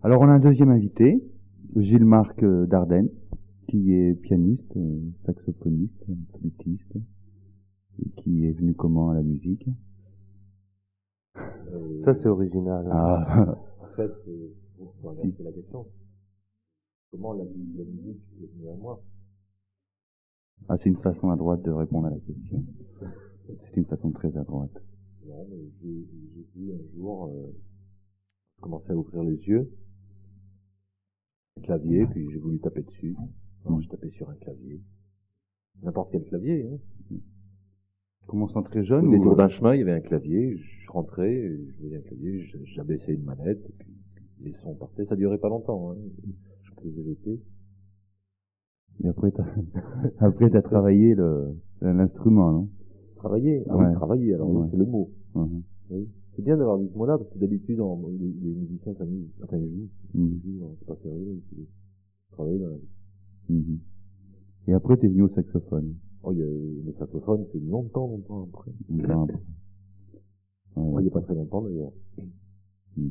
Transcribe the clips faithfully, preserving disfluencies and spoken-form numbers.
Alors on a un deuxième invité, Gilles-Marc euh, Dardenne, qui est pianiste, euh, saxophoniste, flûtiste, et qui est venu comment à la musique? Euh, Ça c'est original. Ah, En fait, euh, pour inverser la question, comment la, la musique est venue à moi? ah, c'est une façon à droite de répondre à la question. C'est une façon très à droite. Non, mais j'ai j'ai vu un jour, euh, je commençais à ouvrir les yeux, un clavier, puis j'ai voulu taper dessus. Alors je tapais sur un clavier, n'importe quel clavier. Hein. Commençant très jeune Au ou... détour d'un chemin, il y avait un clavier, je rentrais, je voyais un clavier, j'abaissais une manette, et puis les sons partaient. Ça durait pas longtemps, hein. Je faisais jeter. Et après, t'as, après, t'as travaillé le, l'instrument, non? Travailler? Ah ouais. oui, travailler, alors ouais. oui, c'est le mot. Uh-huh. Oui. C'est bien d'avoir dit ce mot-là, parce que d'habitude, en, les, les musiciens s'amusent, enfin, ils jouent, Mm. ils jouent, hein, c'est pas sérieux, ils jouent. Travailler dans la vie. Mm-hmm. Et après, t'es venu au saxophone. Oh, il y a, le saxophone, c'est longtemps, longtemps après. Longtemps après. Ouais, Ouais, il n'y a pas très longtemps, d'ailleurs. Mm.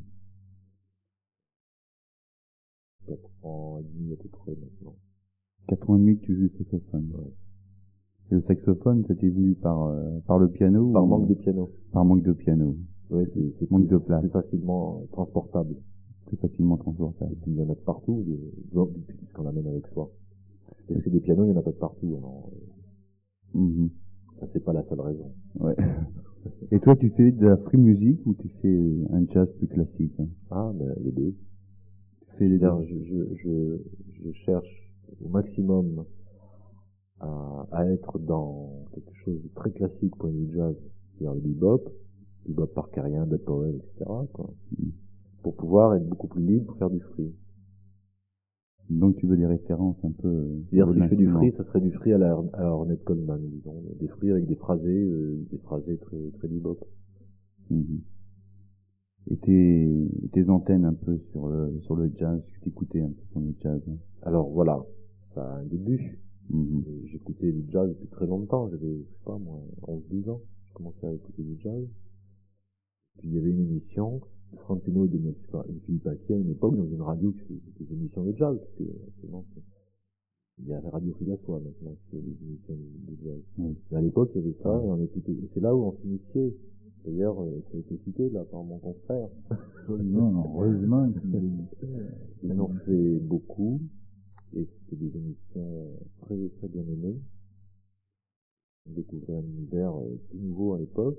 Quatre ans et demi, à peu près, maintenant. Quatre ans et demi que tu joues le saxophone. Ouais. Et le saxophone, ça t'est venu par, euh, par le piano? Par ou... manque de piano. Par manque de piano. Ouais, c'est, c'est manque plus, de place. plus facilement transportable. Plus facilement transportable. Et puis, il y en a de partout, des, puisqu'on l'amène avec soi. Parce que des pianos, il y en a pas de partout, alors, euh, Mm-hmm. ça, c'est pas la seule raison. Ouais. Et toi, tu fais de la free music ou tu fais un jazz plus classique? Hein? Ah, ben, les deux. Tu fais les deux. Je, je, je, je cherche au maximum à, à être dans quelque chose de très classique pour du jazz, c'est-à-dire le bebop, bebop parkerien, Bud Powell, et cetera, quoi. Mm. Pour pouvoir être beaucoup plus libre pour faire du free. Donc tu veux des références un peu... C'est-à-dire si je fais du free, ça serait du free à la, à la Ornette Coleman, disons. Des free avec des phrasés, euh, des phrasés très, très bebop. Mm-hmm. Et tes, tes antennes un peu sur le, sur le jazz, que t'écoutais un peu sur le jazz. Hein. Alors voilà, ça a un début. Mm-hmm. J'écoutais du jazz depuis très longtemps, j'avais, je sais pas moi, onze douze ans, je commençais à écouter du jazz. Puis il y avait une émission, Franck Teno et Philippe Aki à une époque dans une radio qui faisait des émissions de jazz, parce que actuellement il y a la radio Frida Soir maintenant qui fait des émissions de, de jazz. Oui. Mais à l'époque il y avait ça et on écoutait, et c'est là où on s'initiait. D'ailleurs, ça a été cité là par mon confrère. Non, heureusement. Ils en ont fait beaucoup, et c'était des émissions très très bien aimées. On découvrait un univers tout nouveau à l'époque.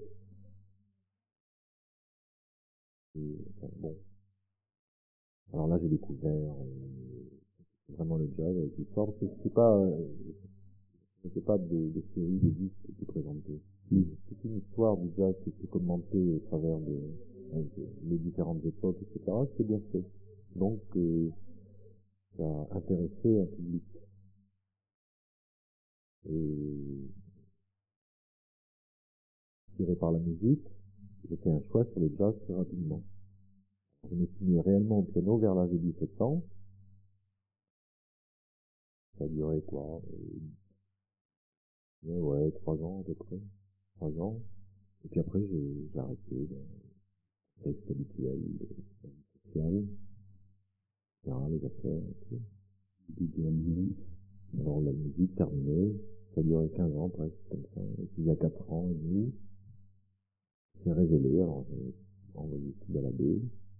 Et, enfin, bon. Alors là, j'ai découvert euh, vraiment le jazz avec l'histoire, parce que c'était pas, euh, c'était pas des, des séries de disques qui étaient présentées. Mm. C'était une histoire du jazz qui était commentée au travers de, euh, de, des différentes époques, et cetera. C'était bien fait. Donc, euh, ça a intéressé un public. Et tiré par la musique, j'ai fait un choix sur le jazz très rapidement. Je me suis mis réellement au piano vers l'âge de dix-sept ans. Ça a duré quoi euh, Ouais, trois ans à peu près. Trois ans. Et puis après, j'ai, j'ai arrêté le texte habituel, le social, et cetera, les affaires et tout. Alors la musique terminée, ça a duré quinze ans presque, comme ça. Et puis il y a quatre ans et demi, c'est révélé, alors j'ai envoyé tout balader.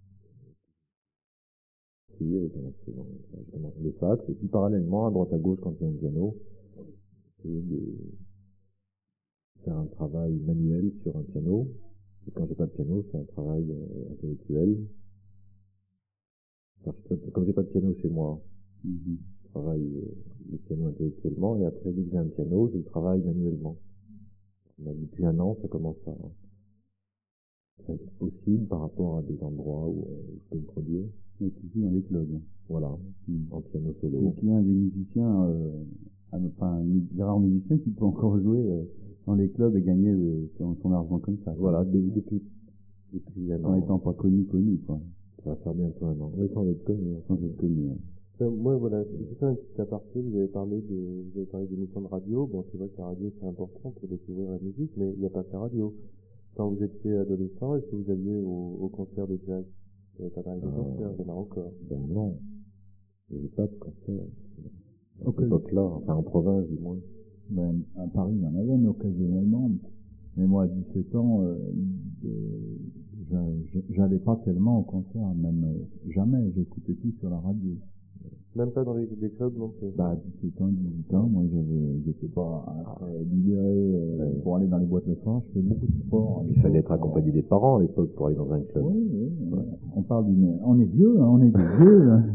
Puis avec un instrument, j'ai commencé le sax, et puis parallèlement, à droite à gauche, quand il y a un piano, j'essaie de faire un travail manuel sur un piano. Et quand j'ai pas de piano, c'est un travail euh, intellectuel. Parce que, comme j'ai pas de piano chez moi, mm-hmm. je travaille euh, le piano intellectuellement, et après, dès que j'ai un piano, je le travaille manuellement. Depuis un an, ça commence à, à être possible par rapport à des endroits où, où je peux me produire. Et tu joues dans les clubs. Voilà, mm. en piano solo. Et tu es un des musiciens, euh, enfin, des rares musiciens qui peut encore jouer euh, dans les clubs et gagner euh, son, son argent comme ça. Voilà, depuis, depuis un an. En étant pas connu, connu, quoi. Ça va faire bientôt un an. Oui, sans être connu. Sans être connu, ouais. Euh, moi, voilà, c'est ça un petit aparté, vous avez parlé de, vous avez parlé d'émissions de radio. Bon, c'est vrai que la radio, c'est important pour découvrir la musique, mais il n'y a pas que la radio. Quand vous étiez adolescent, est-ce que vous alliez au, au concert de jazz? Il n'y a pas mal de concerts, il y en a encore. Ben non, il n'y avait pas de concert. À Ok. cette époque-là, enfin en province du moins. Ben, à Paris, il y en avait, mais occasionnellement. Mais moi, à dix-sept ans, euh, euh, j'a- j'allais pas tellement au concert, même euh, jamais. J'écoutais tout sur la radio. Même pas dans les, les clubs non plus. Bah, à dix-sept ans, dix-huit ans, moi, j'avais, j'étais pas très libéré euh, Ouais. pour aller dans les boîtes le soir. Je fais beaucoup de sport. à Il fallait l'époque. être accompagné des parents à l'époque pour aller dans un club. Oui, oui. Ouais. On parle d'une, on est vieux, hein, on est des vieux. Hein.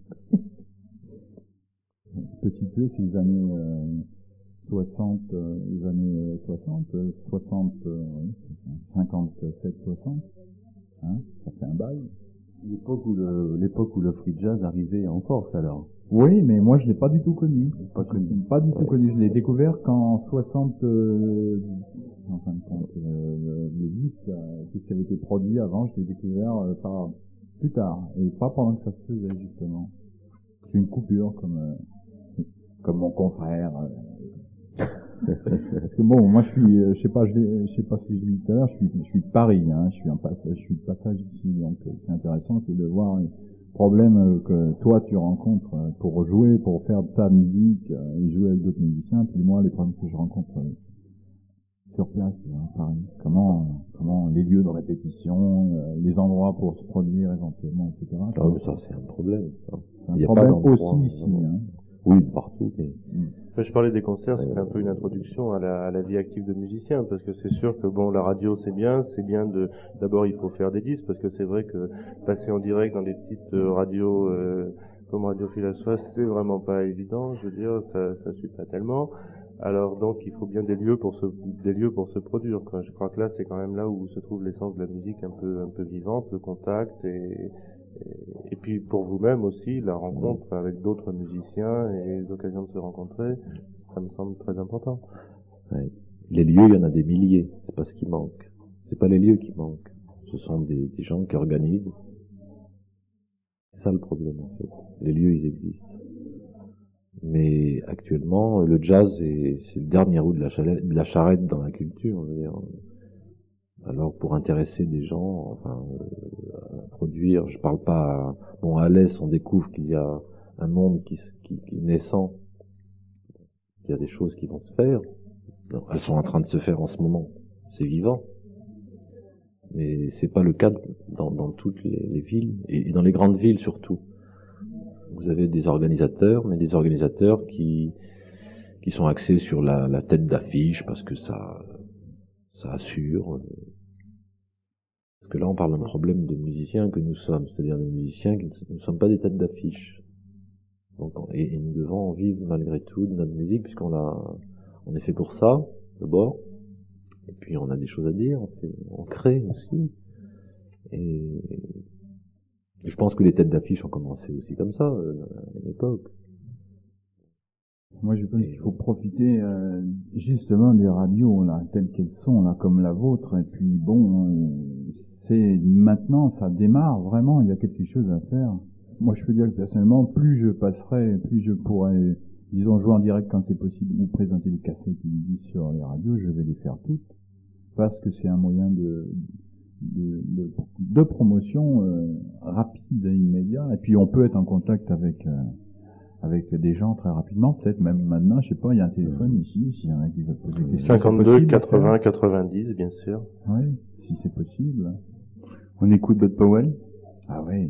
Petit peu, c'est les années euh, soixante, euh, les années euh, soixante, euh, soixante, euh, oui, cinquante-sept, soixante. Hein, ça fait un bail. L'époque où le, l'époque où le free jazz arrivait en force, alors. Oui, mais moi je l'ai pas du tout connu. Pas connu. Pas du tout Ouais. connu. Je l'ai découvert qu'en soixante, euh, en fin de compte, euh, le disque, euh, tout ce qui avait été produit avant, je l'ai découvert euh, par plus tard, et pas pendant que ça se faisait justement. C'est une coupure comme euh, comme mon confrère. euh. Parce que bon, moi je suis, euh, je sais pas, je, l'ai- je sais pas si je l'ai dit tout à l'heure, je suis, je suis de Paris, hein, je suis un passage, je suis de passage ici, donc euh, c'est intéressant, c'est de voir les problèmes euh, que toi tu rencontres euh, pour jouer, pour faire ta musique euh, et jouer avec d'autres musiciens, puis moi les problèmes que je rencontre euh, sur place, hein, à Paris. Comment, comment les lieux de répétition, euh, les endroits pour se produire éventuellement, et cetera. Ah, mais ça c'est un problème. Ça. C'est un Il y a pas problème d'endroit, aussi ici. vraiment. Hein. Oui, de partout. Mais... Enfin, je parlais des concerts, c'était un peu une introduction à la, à la vie active de musicien, parce que c'est sûr que bon, la radio c'est bien, c'est bien de, d'abord il faut faire des disques, parce que c'est vrai que passer en direct dans des petites euh, radios euh, comme Radio Philassois, c'est vraiment pas évident, je veux dire, ça, ça suit pas tellement. Alors donc il faut bien des lieux pour se, des lieux pour se produire, quoi. Je crois que là c'est quand même là où se trouve l'essence de la musique un peu, un peu vivante, le contact et, et, et puis pour vous-même aussi, la rencontre avec d'autres musiciens et l'occasion de se rencontrer, ça me semble très important. Ouais. Les lieux, il y en a des milliers. C'est pas ce qui manque. C'est pas les lieux qui manquent. Ce sont des, des gens qui organisent. C'est ça le problème en fait. Les lieux, ils existent. Mais actuellement, le jazz est, c'est le dernier roue de la, charrette, de la charrette dans la culture. Je veux dire. Alors pour intéresser des gens, enfin, euh, à produire, je parle pas. À, bon, à l'Est, on découvre qu'il y a un monde qui, qui, qui est naissant. Il y a des choses qui vont se faire. Non, elles sont en train de se faire en ce moment. C'est vivant. Mais c'est pas le cas dans, dans toutes les, les villes, et dans les grandes villes surtout. Vous avez des organisateurs, mais des organisateurs qui, qui sont axés sur la, la tête d'affiche, parce que ça, ça assure. Parce que là, on parle d'un problème de musiciens que nous sommes, c'est-à-dire des musiciens qui ne sommes pas des têtes d'affiche. Donc, et, et nous devons vivre malgré tout de notre musique, puisqu'on l'a, on est fait pour ça, d'abord. Et puis on a des choses à dire, on, fait, on crée aussi. Et, et je pense que les têtes d'affiche ont commencé aussi comme ça, euh, à une époque. Moi, je pense qu'il faut profiter euh, justement des radios là, telles qu'elles sont, là, comme la vôtre. Et puis bon, euh, c'est maintenant, ça démarre vraiment. Il y a quelque chose à faire. Moi, je peux dire que personnellement, plus je passerai, plus je pourrai, disons, jouer en direct quand c'est possible, ou présenter des cassettes inédites sur les radios, je vais les faire toutes, parce que c'est un moyen de de, de, de promotion euh, rapide et immédiat. Et puis, on peut être en contact avec euh, avec des gens très rapidement, peut-être même maintenant, je sais pas, il y a un téléphone ici, s'il y en a qui veulent poser des questions. cinquante-deux, quatre-vingts, quatre-vingt-dix, bien sûr. Oui, si c'est possible. On écoute Bud Powell? Ah oui.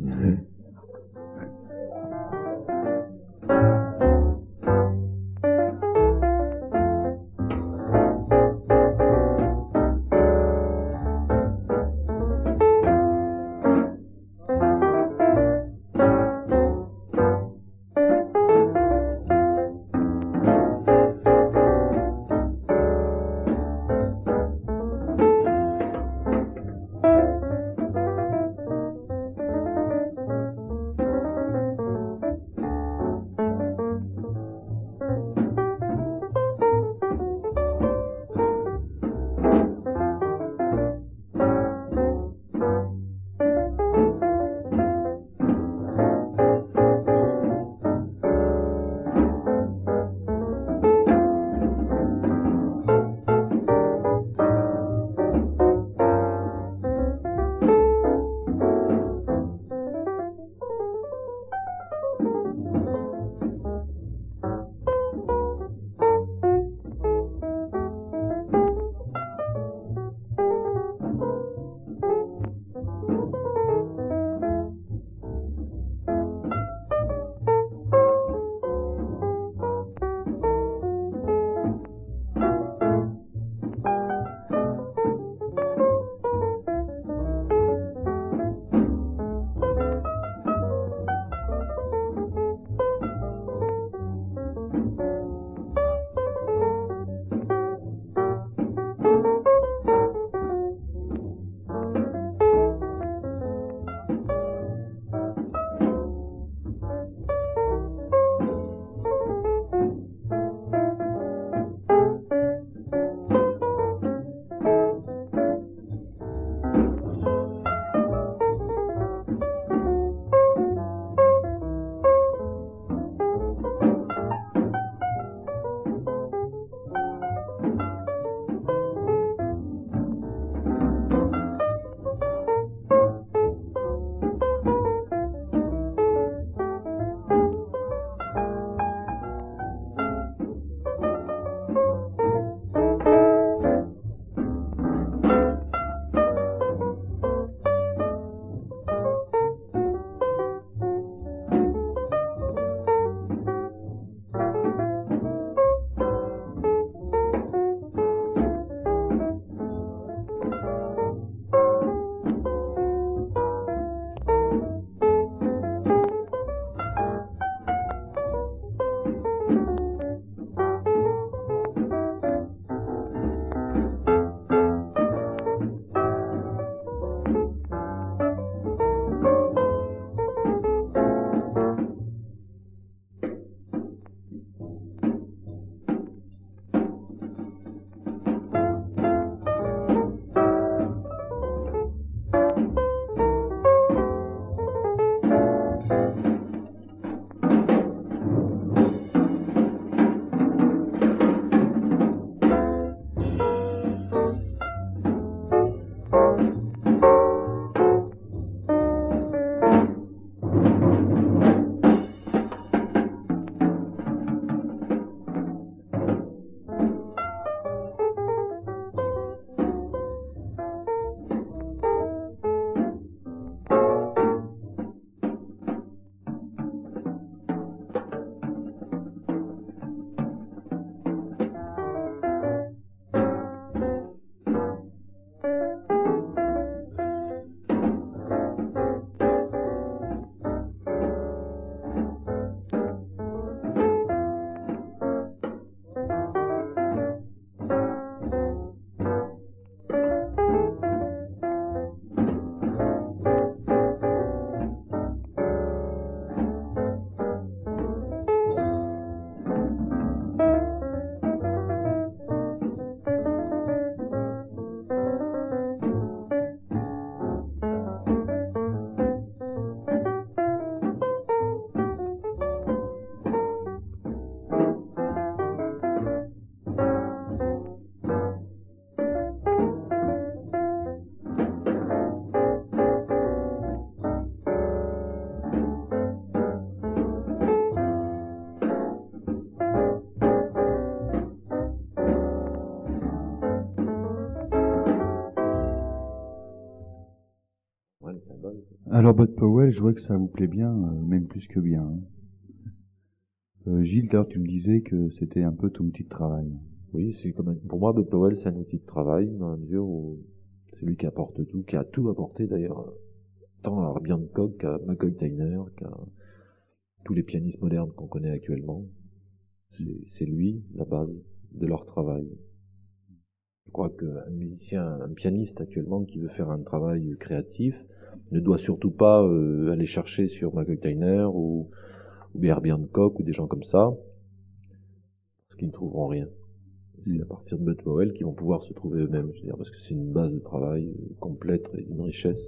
Alors, Bud Powell, je vois que ça vous plaît bien, euh, même plus que bien. Hein. Euh, Gilles, d'ailleurs, tu me disais que c'était un peu ton outil de travail. Oui, c'est comme un- pour moi, Bud Powell, c'est un outil de travail, dans la mesure où c'est lui qui apporte tout, qui a tout apporté d'ailleurs, tant à Herbie Hancock qu'à McCoy Tyner, qu'à tous les pianistes modernes qu'on connaît actuellement. C'est, c'est lui, la base de leur travail. Je crois qu'un musicien, un pianiste actuellement qui veut faire un travail créatif ne doit surtout pas euh, aller chercher sur McCoy Tyner ou, ou Herbie Hancock ou des gens comme ça, parce qu'ils ne trouveront rien. C'est à partir de Bud Powell qu'ils vont pouvoir se trouver eux-mêmes, je veux dire, parce que c'est une base de travail euh, complète et une richesse.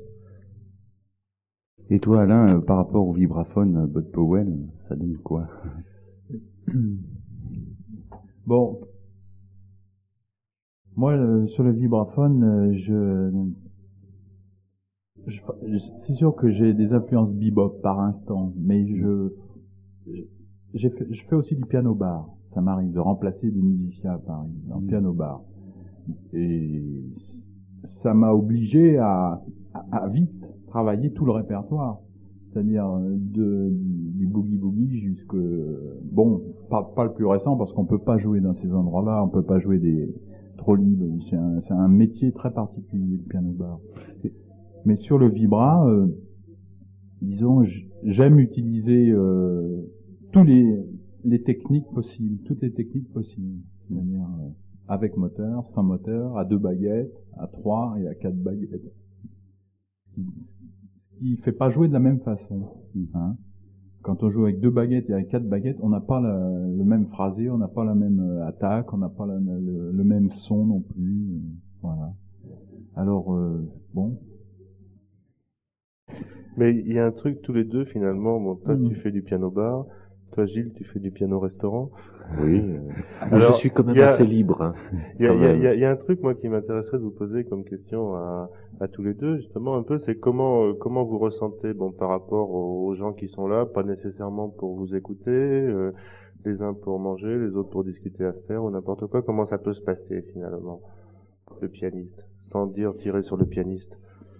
Et toi, Alain, euh, par rapport au vibraphone euh, Bud Powell, ça donne quoi? Bon, moi, euh, sur le vibraphone, euh, je, je, je- c'est sûr que j'ai des influences bebop par instant, mais je, j'ai fait, je fais aussi du piano bar. Ça m'arrive de remplacer des musiciens à Paris, dans le piano bar. Et ça m'a obligé à, à, à vite travailler tout le répertoire. C'est-à-dire euh, de, du, du boogie-boogie jusque... Bon, pas, pas le plus récent, parce qu'on peut pas jouer dans ces endroits-là, on peut pas jouer des trop libres. C'est un, c'est un métier très particulier, le piano bar. Mais sur le vibra, euh, disons, j'aime utiliser euh, tous les, les techniques possibles, toutes les techniques possibles. C'est-à-dire euh, avec moteur, sans moteur, à deux baguettes, à trois et à quatre baguettes. Il fait pas jouer de la même façon. Hein. Quand on joue avec deux baguettes et avec quatre baguettes, on n'a pas la, le même phrasé, on n'a pas la même attaque, on n'a pas la, le, le même son non plus. Euh, voilà. Alors, euh, bon. Mais il y a un truc tous les deux finalement. Bon, toi Mmh. tu fais du piano bar, toi Gilles tu fais du piano restaurant. Oui, euh, Alors, je suis quand même y a- assez libre. Hein, Il y a, quand il y, a, même. il y, a, il y a un truc moi qui m'intéresserait de vous poser comme question à, à tous les deux justement un peu, c'est comment euh, comment vous ressentez bon par rapport aux, aux gens qui sont là, pas nécessairement pour vous écouter, euh, les uns pour manger, les autres pour discuter à faire ou n'importe quoi. Comment ça peut se passer finalement le pianiste, sans dire tirer sur le pianiste.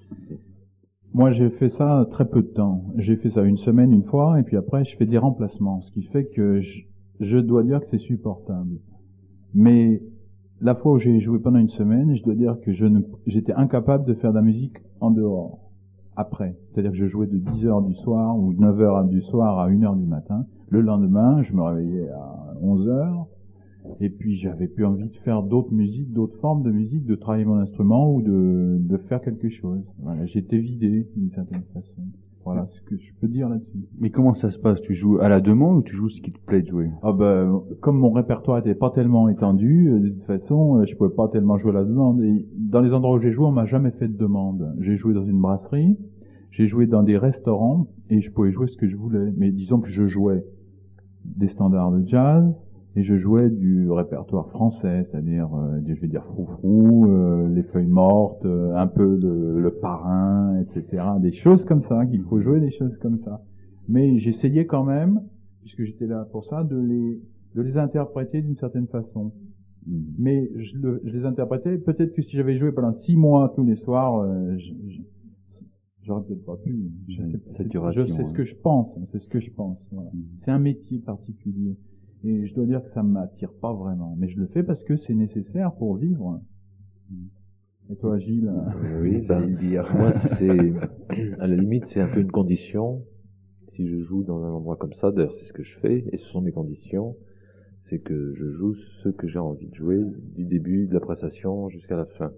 Moi, j'ai fait ça très peu de temps. J'ai fait ça une semaine, une fois, et puis après, je fais des remplacements, ce qui fait que je, je dois dire que c'est supportable. Mais la fois où j'ai joué pendant une semaine, je dois dire que je ne, j'étais incapable de faire de la musique en dehors. Après, c'est-à-dire que je jouais de dix heures du soir ou de neuf heures du soir à une heure du matin. Le lendemain, je me réveillais à onze heures. Et puis j'avais plus envie de faire d'autres musiques, d'autres formes de musique, de travailler mon instrument ou de, de faire quelque chose. Voilà, j'étais vidé d'une certaine façon. Voilà ce que je peux dire là-dessus. Mais comment ça se passe? Tu joues à la demande ou tu joues ce qui te plaît de jouer? Ah ben, comme mon répertoire était pas tellement étendu, euh, de toute façon, euh, je pouvais pas tellement jouer à la demande. Et dans les endroits où j'ai joué, on m'a jamais fait de demande. J'ai joué dans une brasserie, j'ai joué dans des restaurants et je pouvais jouer ce que je voulais. Mais disons que je jouais des standards de jazz, et je jouais du répertoire français, c'est-à-dire, euh, je vais dire froufrou, euh, les feuilles mortes, euh, un peu le, le parrain, et cetera. Des choses comme ça, qu'il faut jouer des choses comme ça. Mais j'essayais quand même, puisque j'étais là pour ça, de les, de les interpréter d'une certaine façon. Mais je, le, je les interprétais, peut-être que si j'avais joué pendant six mois tous les soirs, euh, je, je, j'aurais peut-être pas pu. Je sais, Saturation, je sais ce hein. que je pense, c'est ce que je pense. Voilà. C'est un métier particulier. Et je dois dire que ça m'attire pas vraiment. Mais je le fais parce que c'est nécessaire pour vivre. Et toi, Gilles? Euh, oui, ben, moi, c'est, à la limite, c'est un peu une condition. Si je joue dans un endroit comme ça, d'ailleurs, c'est ce que je fais, et ce sont mes conditions, c'est que je joue ce que j'ai envie de jouer, du début de la prestation jusqu'à la fin.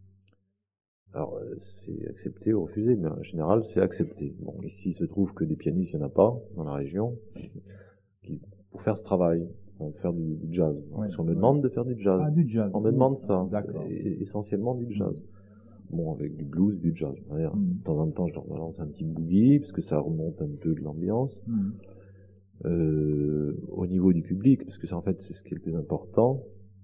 Alors, euh, c'est accepté ou refusé, mais en général, c'est accepté. Bon, ici, il se trouve que des pianistes, il n'y en a pas dans la région, qui, pour faire ce travail, pour faire du, du jazz. Ouais, Parce qu'on me ouais. demande de faire du jazz. Ah, du jazz. On me demande ça. D'accord. Et, essentiellement du jazz. Bon, avec du blues, du jazz. D'ailleurs, Mm. de temps en temps, je leur balance un petit boogie, parce que ça remonte un peu de l'ambiance. Mm. Euh, au niveau du public, parce que c'est en fait, c'est ce qui est le plus important.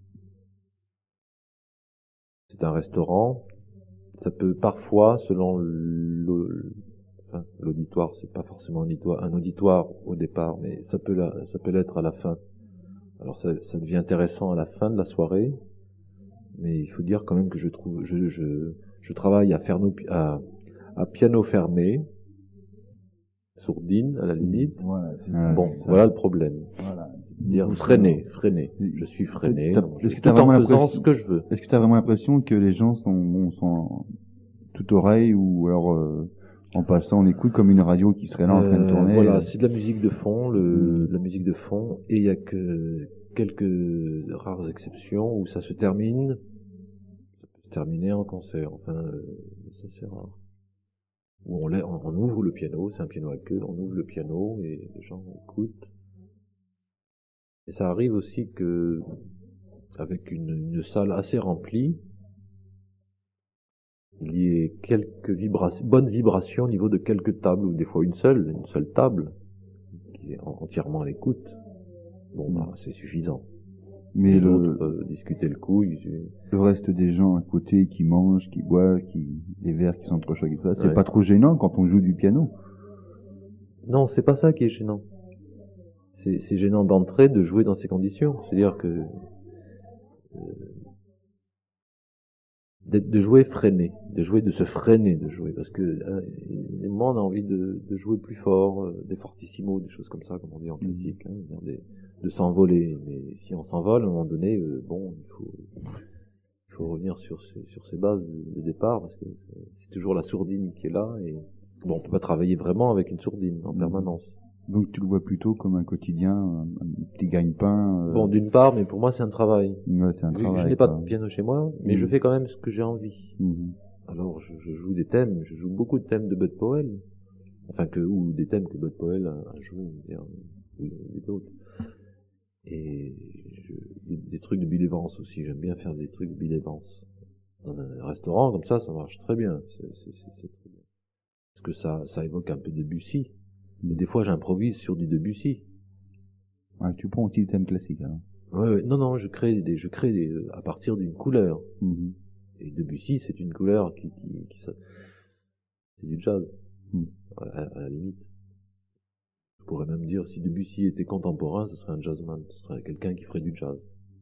C'est un restaurant. Ça peut parfois, selon le, enfin, l'auditoire, c'est pas forcément un auditoire, un auditoire au départ, mais ça peut la, ça peut l'être à la fin. Alors ça, ça devient intéressant à la fin de la soirée, mais il faut dire quand même que je trouve, je, je, je travaille à, faire nos, à, à piano fermé, sourdine à la limite. Voilà, c'est Ah, ça. Bon, c'est ça. voilà le problème. Voilà. Dire Niveau freiner, freiner. Je suis freiné. T'as- non, est-ce je- que t'as tout en vraiment faisant l'impression- ce que je veux. Est-ce que tu as vraiment l'impression que les gens sont, bon, sont tout oreille ou alors euh, en passant on écoute comme une radio qui serait là en train de Euh, tourner? Voilà, euh, c'est de la musique de fond, le, de la musique de fond, et il y a que quelques rares exceptions où ça se termine, ça peut se terminer en concert, enfin, euh, ça c'est rare. Où on, l'a- on, on ouvre le piano, c'est un piano à queue, on ouvre le piano et les gens écoutent. Et ça arrive aussi que, avec une, une salle assez remplie, il y ait quelques vibrations, bonnes vibrations au niveau de quelques tables, ou des fois une seule, une seule table, qui est en- entièrement à l'écoute. Bon, bah, c'est suffisant. mais Les le, autres peuvent discuter le coup. ils- le reste des gens à côté qui mangent, qui boivent, qui les verres qui s'entrechoquent et tout ça, c'est Ouais. pas trop gênant quand on joue du piano? Non, c'est pas ça qui est gênant. C'est, c'est gênant d'entrer, de jouer dans ces conditions. C'est-à-dire que euh, d'être- de jouer freiné, de jouer, de se freiner, de jouer, parce que hein, moi on a envie de, de jouer plus fort, euh, des fortissimos, des choses comme ça, comme on dit en classique, hein, c'est-à-dire des- de s'envoler. Mais si on s'envole, à un moment donné, euh, bon, il faut, il faut revenir sur ses, sur ses bases de, de départ, parce que c'est, c'est toujours la sourdine qui est là, et bon, on peut pas travailler vraiment avec une sourdine en Mhm. permanence. Donc tu le vois plutôt comme un quotidien, un, un petit gagne-pain. euh, Bon, d'une part, mais pour moi c'est un travail. ouais, c'est un Vu que travail. je n'ai pas quoi. de piano chez moi, mais Mhm. je fais quand même ce que j'ai envie. Mhm. Alors je, je joue des thèmes, je joue beaucoup de thèmes de Bud Powell, enfin que ou des thèmes que Bud Powell a, a joué, ou ou d'autres. Et je, des, des trucs de Bill Evans aussi, j'aime bien faire des trucs de Bill Evans. Dans un restaurant comme ça, ça marche très bien. C'est, c'est, c'est, c'est très bien. Parce que ça, ça évoque un peu Debussy. Mais des fois j'improvise sur du Debussy. Ah, tu prends aussi des thèmes classiques alors. Ouais, ouais. Non, non, je crée des, je crée des, à partir d'une couleur. Mhm. Et Debussy, c'est une couleur qui, qui, qui ça- c'est du jazz, Mm. à, à- à la limite. Je pourrais même dire, si Debussy était contemporain, ce serait un jazzman, ce serait quelqu'un qui ferait du jazz.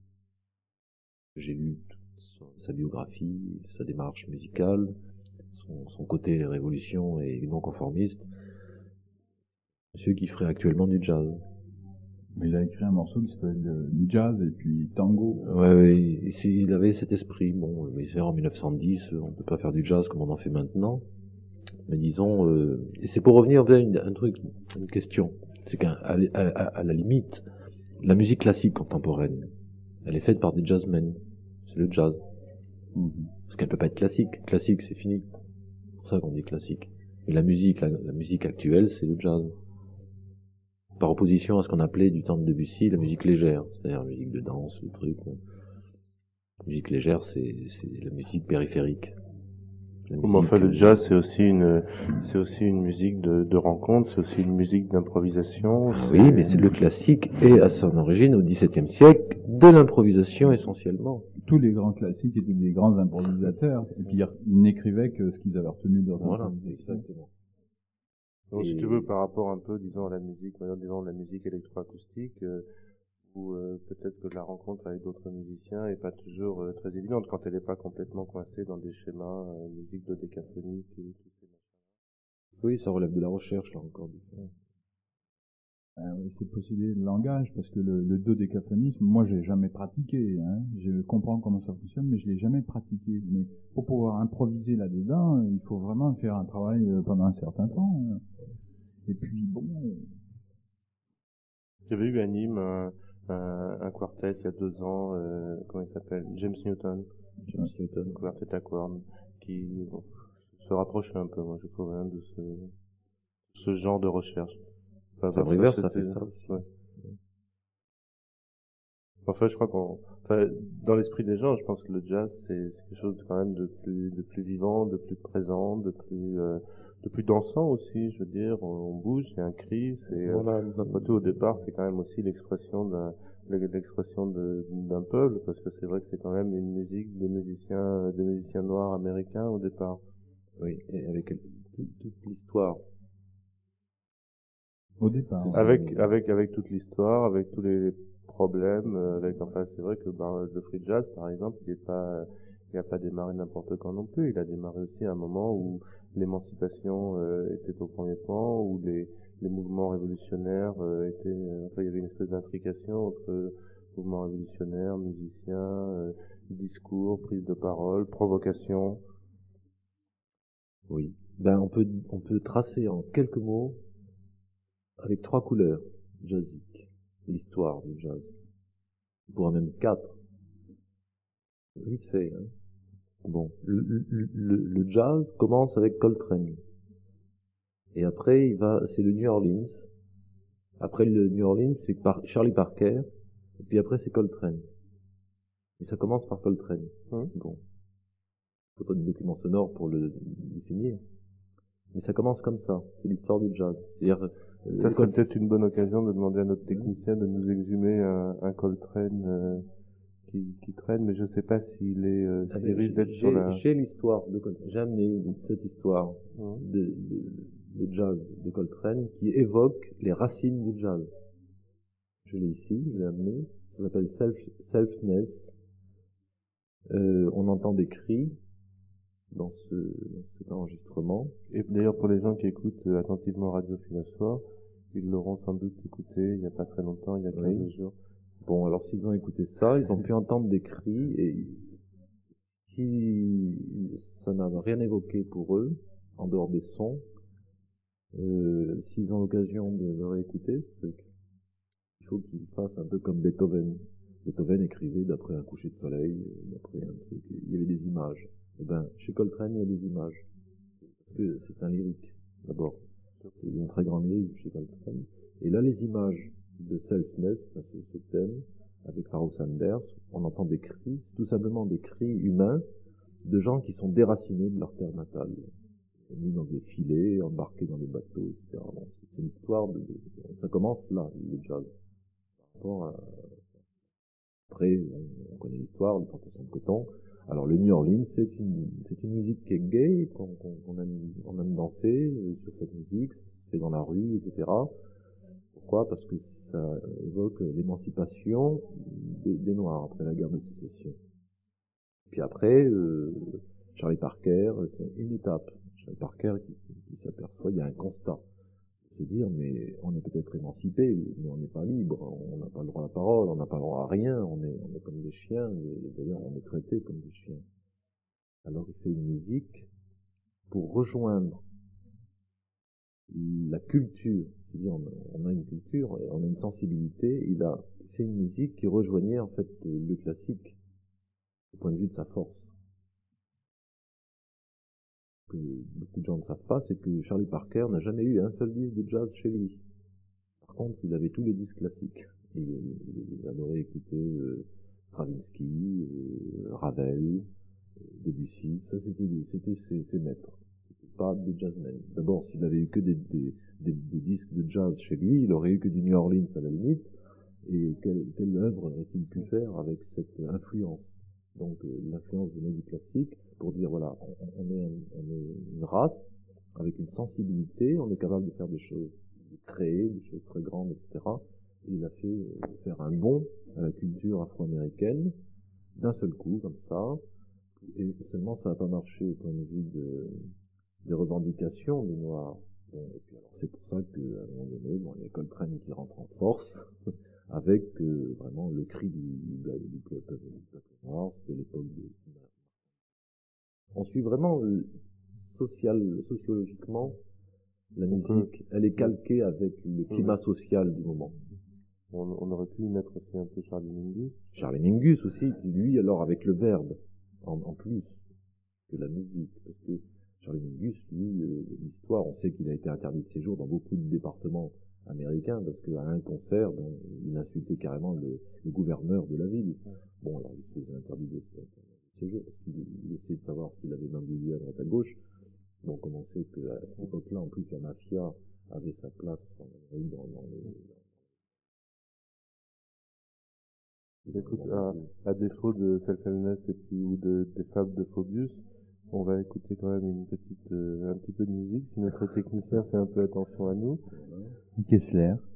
J'ai lu toute son- sa biographie, sa démarche musicale, son, son côté révolution et non conformiste. Monsieur qui ferait actuellement du jazz. Mais il a écrit un morceau qui s'appelle euh, Jazz et puis Tango. Ouais, ouais, il, il avait cet esprit. Bon, mais c'est en mille neuf cent dix, on peut pas faire du jazz comme on en fait maintenant. Mais disons, euh, et c'est pour revenir vers une, un truc, une question. C'est qu'à à, à, à la limite, la musique classique contemporaine, elle est faite par des jazzmen. C'est le jazz. Mhm. Parce qu'elle peut pas être classique. Classique, c'est fini. C'est pour ça qu'on dit classique. Mais la musique, la, la musique actuelle, c'est le jazz. Par opposition à ce qu'on appelait du temps de Debussy la musique légère, c'est-à-dire la musique de danse, le truc. La musique légère, c'est, c'est la musique périphérique. La Comme enfin musique, le jazz, c'est aussi une, c'est aussi une musique de, de rencontre, c'est aussi une musique d'improvisation. Ah oui, mais c'est le classique et à son origine au XVIIe siècle de l'improvisation essentiellement. Tous les grands classiques étaient des grands improvisateurs. Et puis ils n'écrivaient que ce qu'ils avaient retenu de leurs Voilà, improvisations. exactement. Donc, si Et- tu veux, par rapport un peu, disons, à la musique, euh, disons, la musique électroacoustique, euh, où euh, peut-être que la rencontre avec d'autres musiciens est pas toujours euh, très évidente quand elle n'est pas complètement coincée dans des schémas, euh, musique dodécaphonique et tout ça. Oui, ça relève de la recherche, là encore. Ah oui, c'est posséder le langage, parce que le, le dodécaphonisme, moi j'ai jamais pratiqué, hein. Je comprends comment ça fonctionne, mais je l'ai jamais pratiqué. Mais pour pouvoir improviser là-dedans, il faut vraiment faire un travail euh, pendant un certain temps. hein. Et puis bon, euh, J'avais eu à Nîmes un, un, un quartet il y a deux ans, euh, comment il s'appelle? James Newton. James Newton, quartet à cordes, qui bon, se rapprochait un peu, moi je trouve, hein, de ce, ce genre de recherche. Enfin, Sam parfois, Rivers, ça c'était- fait ça aussi. ouais. Enfin, je crois qu'on, enfin, dans l'esprit des gens, je pense que le jazz, c'est c'est quelque chose de, quand même de plus, de plus vivant, de plus présent, de plus, euh, de plus dansant aussi, je veux dire. On, on bouge, il y a un cri, c'est, euh, Voilà, notre tout au départ, c'est quand même aussi l'expression d'un, l'expression de- d'un peuple, parce que c'est vrai que c'est quand même une musique de musiciens, de musiciens noirs américains au départ. oui, et avec toute, toute l'histoire. au départ. C'est ça. Avec, avec, avec toute l'histoire, avec tous les problèmes, euh, avec, enfin, c'est vrai que, bah, le free jazz, par exemple, il est pas, il a pas démarré n'importe quand non plus. Il a démarré aussi à un moment où l'émancipation, euh, était au premier plan, où les, les mouvements révolutionnaires euh, étaient, euh, enfin, il y avait une espèce d'intrication entre mouvements révolutionnaires, musiciens, euh, discours, prise de parole, provocation. Oui. Ben, on peut, on peut tracer en quelques mots, avec trois couleurs jazziques, l'histoire du jazz. On pourra même quatre. Vite fait, hein. Bon. Le, le, le, le jazz commence avec Coltrane. Et après, il va, c'est le New Orleans. Après le New Orleans, c'est par Charlie Parker. Et puis après, c'est Coltrane. Et ça commence par Coltrane. Hum. Bon. Faut pas de document sonore pour le définir. Mais ça commence comme ça. C'est l'histoire du jazz. C'est-à-dire, Ça serait peut-être une bonne occasion de demander à notre technicien de nous exhumer un, un Coltrane euh, qui, qui traîne, mais je sais pas s'il est, euh, Ah s'il ben, risque d'être j'ai, sur la... j'ai l'histoire de Coltrane. J'ai amené cette histoire Hum. de, de, de jazz de Coltrane qui évoque les racines du jazz. Je l'ai ici, je l'ai amené. Ça s'appelle Self, Selfness. Euh, on entend des cris dans, ce, dans cet enregistrement. Et d'ailleurs, pour les gens qui écoutent euh, attentivement Radio Philosophe, ils l'auront sans doute écouté il n'y a pas très longtemps, il y a quinze Oui. jours. Bon, alors s'ils ont écouté ça, ils ont pu entendre des cris et si ça n'a rien évoqué pour eux, en dehors des sons, euh, s'ils ont l'occasion de le réécouter, c'est qu'il faut qu'ils fassent un peu comme Beethoven. Beethoven écrivait d'après un coucher de soleil, d'après un truc, il y avait des images. Et ben, chez Coltrane, il y a des images. Parce que c'est un lyrique, d'abord. Il y a un très grand lyrisme chez Coltrane. Et là, les images de Selfness, ce, ce thème, avec Pharoah Sanders, on entend des cris, tout simplement des cris humains de gens qui sont déracinés de leur terre natale, mis dans des filets, embarqués dans des bateaux, et cetera. Bon, c'est une histoire de, de, ça commence là, le jazz. Par rapport à, après, on, on connaît l'histoire, les plantations de coton. Alors le New Orleans, c'est une, c'est une musique qui est gay, qu'on, qu'on, qu'on aime, on aime danser euh, sur cette musique, c'est dans la rue, et cetera. Pourquoi? Parce que ça évoque l'émancipation des, des Noirs après la guerre de sécession. Puis après, euh, Charlie Parker, c'est une étape. Charlie Parker qui, qui s'aperçoit, il y a un constat. Se dire, mais on est peut-être émancipé, mais on n'est pas libre, on n'a pas le droit à la parole, on n'a pas le droit à rien, on est, on est comme des chiens, et d'ailleurs on est traités comme des chiens. Alors il fait une musique pour rejoindre la culture, c'est-à-dire on a une culture, on a une sensibilité, il a fait une musique qui rejoignait en fait le classique, du point de vue de sa force. Ce que beaucoup de gens ne savent pas, c'est que Charlie Parker n'a jamais eu un seul disque de jazz chez lui. Par contre, il avait tous les disques classiques. Il, il, il adorait écouter euh, Stravinsky, euh, Ravel, euh, Debussy. Ça, c'était, c'était ses, ses maîtres. C'était pas des jazzmen. D'abord, s'il avait eu que des, des, des, des disques de jazz chez lui, il aurait eu que du New Orleans à la limite. Et quelle, quelle œuvre aurait-il pu faire avec cette influence? Donc, euh, l'influence venait du classique pour dire, voilà, on, on, est un, on est une race avec une sensibilité, on est capable de faire des choses, de créer des choses très grandes, et cetera. Et il a fait euh, faire un bond à la culture afro-américaine d'un seul coup, comme ça. Et seulement, ça n'a pas marché au point de vue de, des revendications des Noirs. Bon, et puis alors, c'est pour ça qu'à un moment donné, bon, il y a Coltrane qui rentre en force, avec euh, vraiment le cri du, du, du peuple noir, c'est l'époque de... On suit vraiment euh, social, sociologiquement, la musique, elle est calquée avec le climat social du moment. On, on aurait pu y mettre aussi un peu Charlie Mingus. Charlie Mingus aussi, lui alors avec le verbe, en, en plus que la musique, parce que Charlie Mingus, lui, euh, l'histoire, on sait qu'il a été interdit de séjour dans beaucoup de départements américains, parce qu'à un concert, ben, il insultait carrément le, le gouverneur de la ville. Bon, alors il se faisait interdit de séjour, parce qu'il il essayait de savoir s'il avait magouillé à droite à gauche. Bon, comme on sait qu'à cette époque-là, en plus, la mafia avait sa place en Amérique dans, dans les... Écoute, à, à défaut de Selfness et puis ou de, des fables de Phobius, on va écouter quand même une petite, euh, un petit peu de musique, si notre technicien fait un peu attention à nous. Kessler.